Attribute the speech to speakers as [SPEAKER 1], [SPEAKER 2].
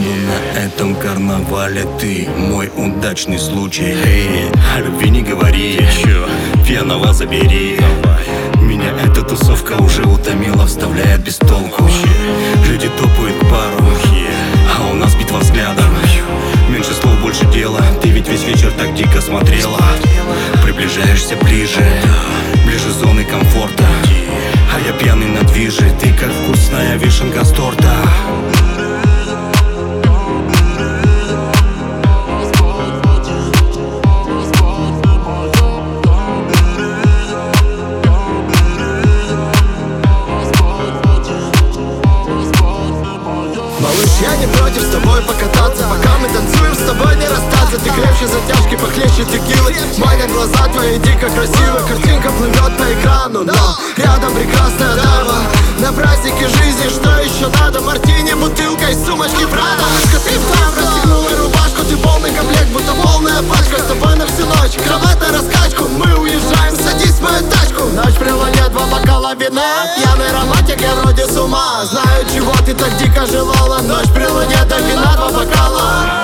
[SPEAKER 1] на этом карнавале ты мой удачный случай. Эй, о любви не говори, пьяного забери. Меня эта тусовка уже утомила, вставляет без толку. Люди топают к пару, а у нас битва взглядом. Меньше слов, больше дела. Ты ведь весь вечер так дико смотрела. Приближаешься ближе, ближе зоны комфорта. А я пьяный на движе, ты как вкусная вишенка с торта.
[SPEAKER 2] Малыш, я не против с тобой покататься, пока мы танцуем, с тобой не расстаться. Ты крепче затяжки, похлеще текилы. Маня, глаза твои дико красивы. Картинка плывет по экрану, но рядом прекрасная дама. На празднике жизни что еще надо? Мартини, бутылка и сумочки Прада. Ты в там расстегнула рубашку, ты полный комплект, будто полная пачка. С тобой на всю ночь, кровать на раскачку. Мы уезжаем, садись в мою тачку. Ночь прелоня, 2 бокала вина. Пьяный романтик, я вроде с ума. Знаю, чего ты так дико желала. Ночь при луне, до вина 2 бокала.